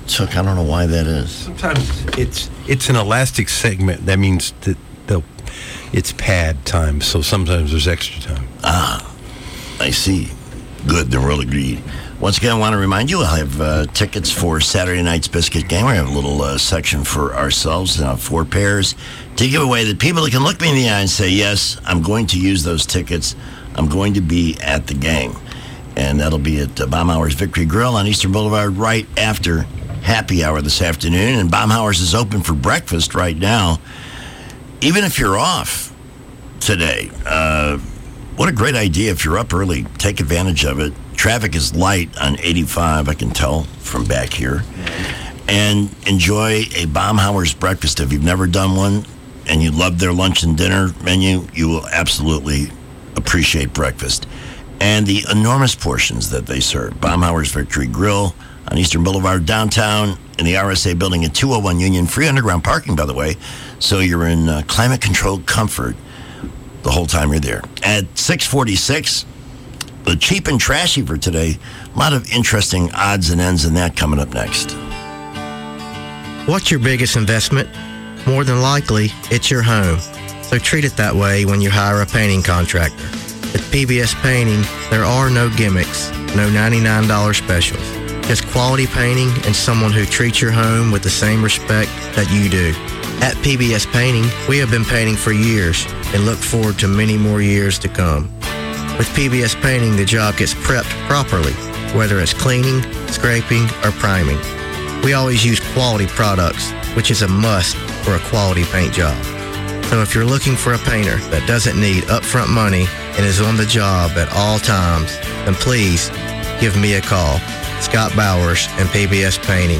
took. I don't know why that is. Sometimes it's an elastic segment. That means that it's pad time, so sometimes there's extra time. I see. Good, then we'll agree. Once again, I want to remind you, I'll have tickets for Saturday night's biscuit game. We have a little section for ourselves, 4 pairs, to give away that people that can look me in the eye and say, yes, I'm going to use those tickets. I'm going to be at the game. And that'll be at Baumhauer's Victory Grill on Eastern Boulevard right after happy hour this afternoon. And Baumhauer's is open for breakfast right now. Even if you're off today, what a great idea. If you're up early, take advantage of it. Traffic is light on 85, I can tell from back here. And enjoy a Baumhauer's breakfast. If you've never done one and you love their lunch and dinner menu, you will absolutely appreciate breakfast. And the enormous portions that they serve. Baumhauer's Victory Grill on Eastern Boulevard downtown in the RSA building at 201 Union. Free underground parking, by the way. So you're in climate-controlled comfort the whole time you're there. At 6:46, the cheap and trashy for today. A lot of interesting odds and ends in that coming up next. What's your biggest investment? More than likely, it's your home. So treat it that way when you hire a painting contractor. At PBS Painting, there are no gimmicks, no $99 specials. Just quality painting and someone who treats your home with the same respect that you do. At PBS Painting, we have been painting for years and look forward to many more years to come. With PBS Painting, the job gets prepped properly, whether it's cleaning, scraping, or priming. We always use quality products, which is a must for a quality paint job. So if you're looking for a painter that doesn't need upfront money and is on the job at all times, then please give me a call. Scott Bowers and PBS Painting,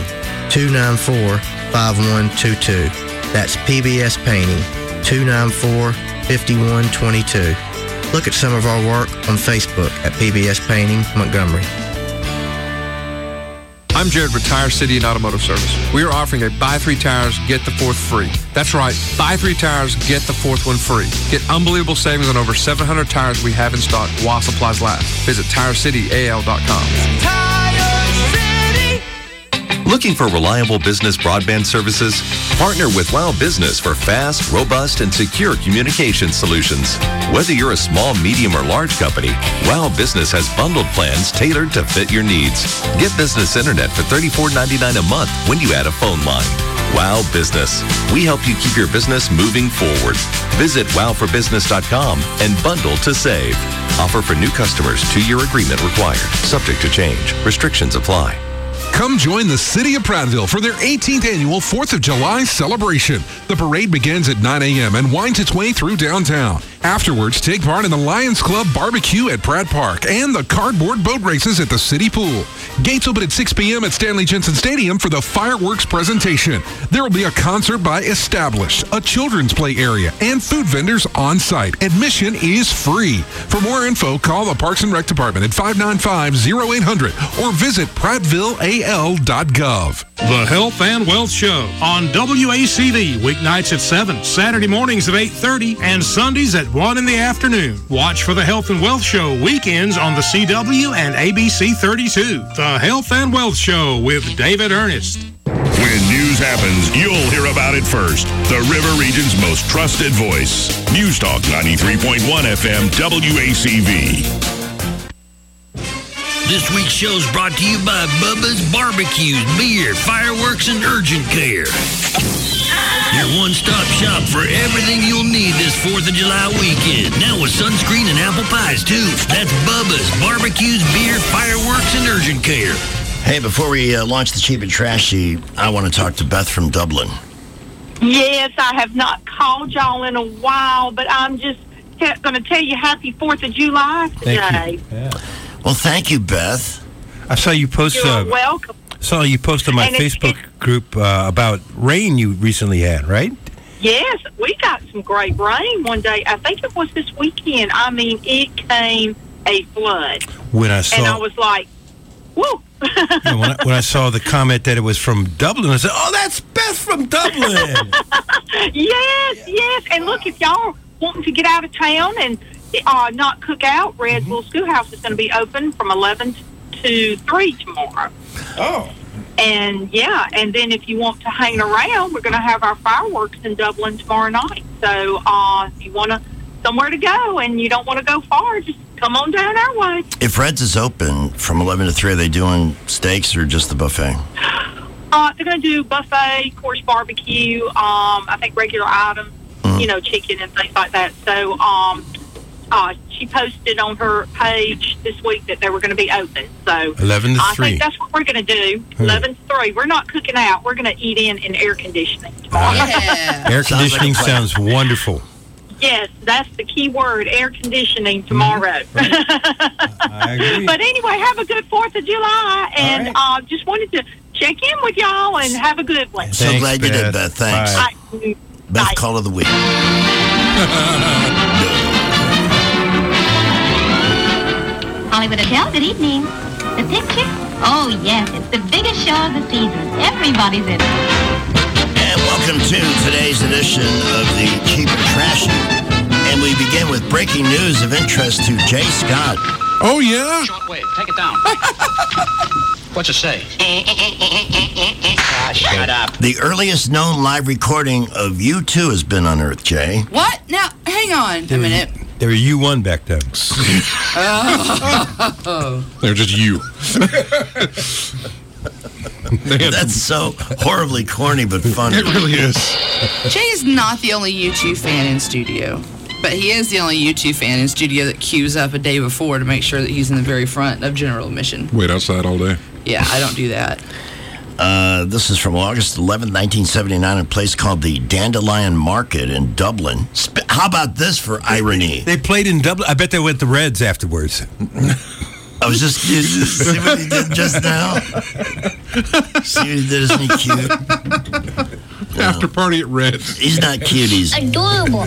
294-5122. That's PBS Painting, 294-5122. Look at some of our work on Facebook at PBS Painting Montgomery. I'm Jared with Tire City and Automotive Service. We are offering a buy 3 tires, get the 4th free. That's right, buy 3 tires, get the 4th one free. Get unbelievable savings on over 700 tires we have in stock while supplies last. Visit TireCityAL.com. Looking for reliable business broadband services? Partner with WOW Business for fast, robust, and secure communication solutions. Whether you're a small, medium, or large company, WOW Business has bundled plans tailored to fit your needs. Get business internet for $34.99 a month when you add a phone line. WOW Business. We help you keep your business moving forward. Visit wowforbusiness.com and bundle to save. Offer for new customers. 2-year agreement required. Subject to change. Restrictions apply. Come join the City of Prattville for their 18th annual 4th of July celebration. The parade begins at 9 a.m. and winds its way through downtown. Afterwards, take part in the Lions Club barbecue at Pratt Park and the cardboard boat races at the city pool. Gates open at 6 p.m. at Stanley Jensen Stadium for the fireworks presentation. There will be a concert by Established, a children's play area, and food vendors on site. Admission is free. For more info, call the Parks and Rec Department at 595-0800 or visit prattvilleal.gov. The Health and Wealth Show on WACV, weeknights at 7, Saturday mornings at 8:30, and Sundays at 1 in the afternoon. Watch for the Health and Wealth Show weekends on the CW and ABC 32. The Health and Wealth Show with David Ernest. When news happens, you'll hear about it first. The River Region's most trusted voice. News Talk 93.1 FM WACV. This week's show is brought to you by Bubba's Barbecues, Beer, Fireworks, and Urgent Care. Your one-stop shop for everything you'll need this 4th of July weekend. Now with sunscreen and apple pies, too. That's Bubba's Barbecues, Beer, Fireworks, and Urgent Care. Hey, before we launch the cheap and trashy, I want to talk to Beth from Dublin. Yes, I have not called y'all in a while, but I'm just going to tell you happy 4th of July today. Thank you. Yeah. Well, thank you, Beth. I saw you post. You're welcome. Saw you post on my Facebook group about rain you recently had, right? Yes, we got some great rain one day. I think it was this weekend. I mean, it came a flood. When I saw, and I was like, whoa. When I saw the comment that it was from Dublin, I said, "Oh, that's Beth from Dublin." Yes. And look, if y'all are wanting to get out of town and not cook out, Red Bull Schoolhouse is going to be open from 11 to 3 tomorrow. Oh. And yeah, and then if you want to hang around, we're going to have our fireworks in Dublin tomorrow night. So if you want somewhere to go and you don't want to go far, just come on down our way. If Red's is open from 11 to 3, are they doing steaks or just the buffet? They're going to do buffet, course barbecue, I think regular items, chicken and things like that. So she posted on her page this week that they were going to be open. So 11 to 3. I think that's what we're going to do. 11 to 3. We're not cooking out. We're going to eat in air conditioning tomorrow. Air conditioning sounds wonderful. Yes, that's the key word, air conditioning tomorrow. I agree. But anyway, have a good 4th of July, and just wanted to check in with y'all and have a good one. So glad you did, Beth. Thanks. Bye. Beth, call of the week. Hollywood Hotel, good evening. The picture? Oh, yes, it's the biggest show of the season. Everybody's in it. And welcome to today's edition of the Cheap and Trashy. And we begin with breaking news of interest to Jay Scott. Oh, yeah? Shortwave, take it down. What's it say? Shut up. The earliest known live recording of U2 has been unearthed, Jay. What? Now, hang on a minute. They were U1 back then. Oh. They're just you. That's so horribly corny but funny. It really is. Jay is not the only U2 fan in studio, but he is the only U2 fan in studio that queues up a day before to make sure that he's in the very front of general admission. Wait outside all day. Yeah, I don't do that. This is from August 11th, 1979, a place called the Dandelion Market in Dublin. How about this for irony? They played in Dublin. I bet they went the Reds afterwards. I was just see what he did just now. See what he did? Isn't he cute? After party at Reds. He's not cute. He's adorable.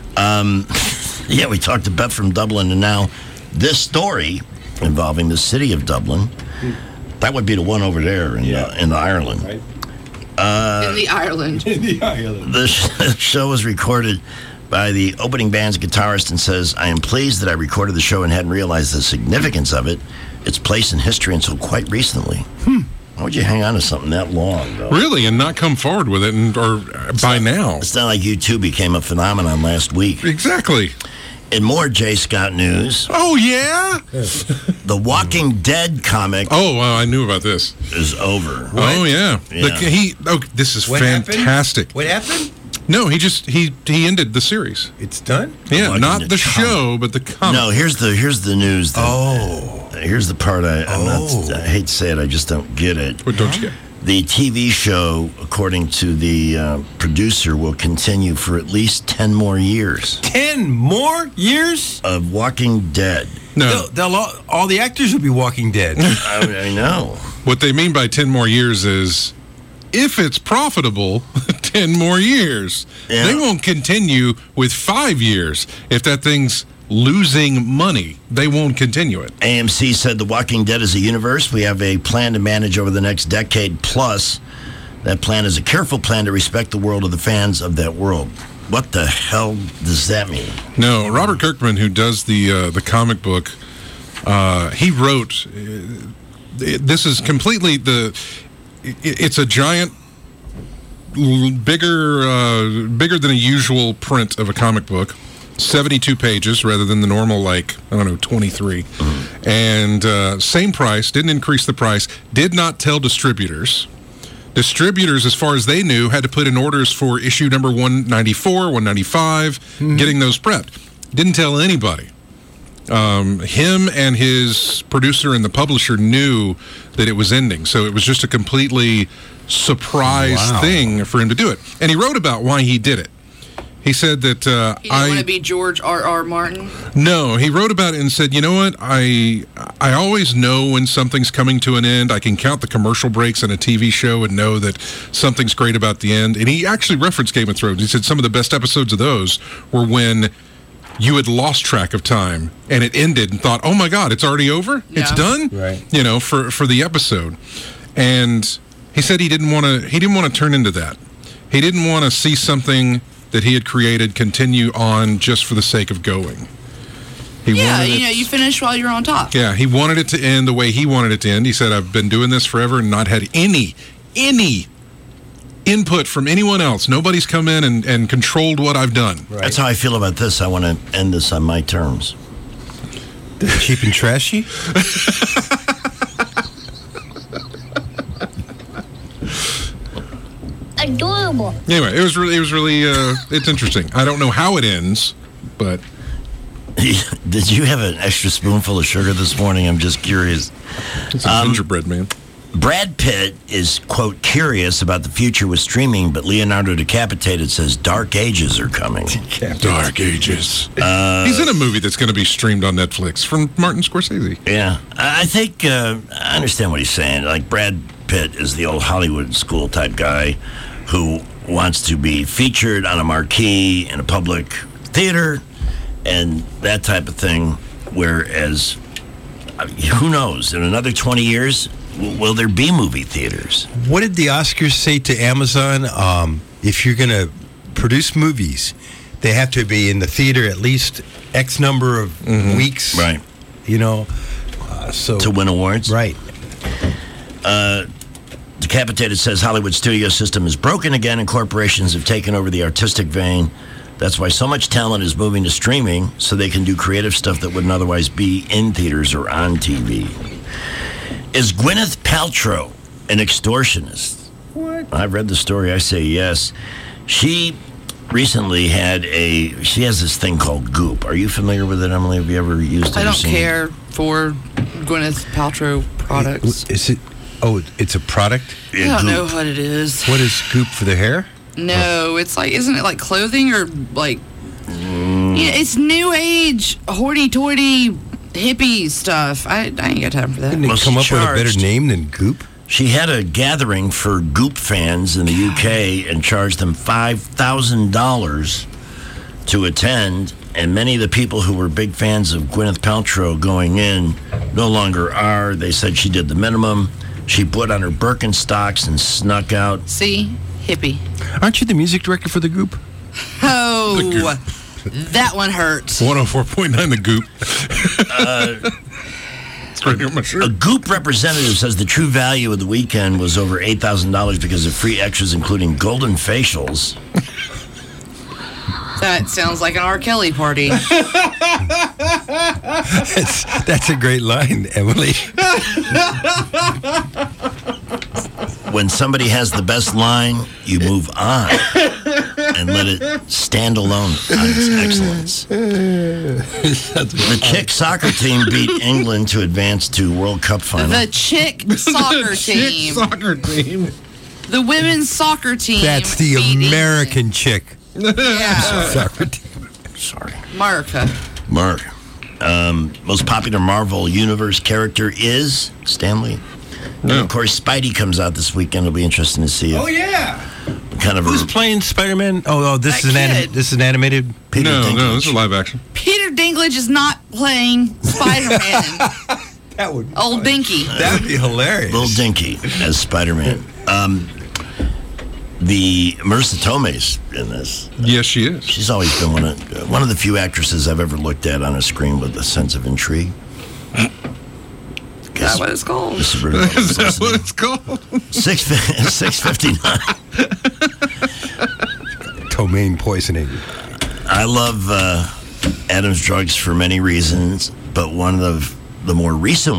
Yeah, we talked to Beth from Dublin, and now this story involving the city of Dublin. That would be the one over there in Ireland. Right. In the Ireland. The show was recorded by the opening band's guitarist and says, I am pleased that I recorded the show and hadn't realized the significance of it, its place in history until quite recently. Why would you hang on to something that long, though? Really, and not come forward with it by now? It's not like U2 became a phenomenon last week. Exactly. In more Jay Scott news. Oh, yeah? The Walking Dead comic. Oh, I knew about this. Is over. What? Oh, yeah. This is fantastic. What happened? No, he ended the series. It's done? Yeah, not the show, but the comic. No, here's the news. Here's the part I hate to say it, I just don't get it. What don't you get? The TV show, according to the producer, will continue for at least 10 more years. 10 more years? Of Walking Dead. No. All the actors will be Walking Dead. I know. What they mean by 10 more years is, if it's profitable, 10 more years. Yeah. They won't continue with 5 years. If that thing's losing money, they won't continue it. AMC said The Walking Dead is a universe we have a plan to manage over the next decade plus. That plan is a careful plan to respect the world of the fans of that world. What the hell does that mean? No, Robert Kirkman, who does the comic book, he wrote, this is completely it's a giant, bigger than a usual print of a comic book. 72 pages rather than the normal, 23. And same price, didn't increase the price, did not tell distributors. Distributors, as far as they knew, had to put in orders for issue number 194, 195, getting those prepped. Didn't tell anybody. Him and his producer and the publisher knew that it was ending, so it was just a completely surprise thing for him to do it. And he wrote about why he did it. He said that he didn't want to be George R.R. Martin. No, he wrote about it and said, you know what? I always know when something's coming to an end. I can count the commercial breaks in a TV show and know that something's great about the end. And he actually referenced Game of Thrones. He said some of the best episodes of those were when you had lost track of time and it ended and thought, oh my God, it's already over? Yeah. It's done? Right. For the episode. And he said he didn't want to turn into that. He didn't want to see something that he had created continue on just for the sake of going. You finish while you're on top. Yeah, he wanted it to end the way he wanted it to end. He said, I've been doing this forever and not had any input from anyone else. Nobody's come in and controlled what I've done. Right. That's how I feel about this. I want to end this on my terms. Cheap and trashy? Adorable. Anyway, it was really it's interesting. I don't know how it ends, but did you have an extra spoonful of sugar this morning? I'm just curious. It's a gingerbread man. Brad Pitt is, quote, curious about the future with streaming, but Leonardo Decapitated says dark ages are coming. Dark ages. He's in a movie that's going to be streamed on Netflix from Martin Scorsese. Yeah. I think I understand what he's saying. Like, Brad Pitt is the old Hollywood school type guy who wants to be featured on a marquee in a public theater and that type of thing, whereas, who knows, in another 20 years... will there be movie theaters? What did the Oscars say to Amazon? If you're going to produce movies, they have to be in the theater at least X number of weeks. Right. To win awards? Right. Decapitated says Hollywood studio system is broken again and corporations have taken over the artistic vein. That's why so much talent is moving to streaming so they can do creative stuff that wouldn't otherwise be in theaters or on TV. Is Gwyneth Paltrow an extortionist? What? I've read the story. I say yes. She recently she has this thing called Goop. Are you familiar with it, Emily? Have you ever used it? I don't care for Gwyneth Paltrow products. Is it? Oh, it's a product? I don't know what it is. What is Goop for the hair? No, it's like, isn't it like clothing or like, yeah, it's new age, hoity-toity, hippie stuff. I ain't got time for that. Didn't it come up with a better name than Goop? She had a gathering for Goop fans in the UK and charged them $5,000 to attend, and many of the people who were big fans of Gwyneth Paltrow going in no longer are. They said she did the minimum. She put on her Birkenstocks and snuck out. See? Hippie. Aren't you the music director for the Goop? Oh, that one hurts. 104.9 The Goop. It's right near my shirt. A Goop representative says the true value of the weekend was over $8,000 because of free extras, including golden facials. That sounds like an R. Kelly party. That's a great line, Emily. When somebody has the best line, you move on and let it stand alone on its excellence. The chick soccer team beat England to advance to World Cup final. The chick soccer team. The women's soccer team. That's the American chick. Yeah. Soccer team. Sorry. Mark. Most popular Marvel Universe character is Stanley. And of course, Spidey comes out this weekend. It'll be interesting to see. Who's playing Spider-Man? This is an animated. No, this is live action. Peter Dinklage is not playing Spider-Man. That would be Old Dinky. That would be hilarious. Little Dinky as Spider-Man. The Marissa Tomei's in this. Yes, she is. She's always been one of the few actresses I've ever looked at on a screen with a sense of intrigue. Is that what it's called? Is that what it's called? 6:59. Tomaine poisoning. I love Adam's Drugs for many reasons, but one of the more recent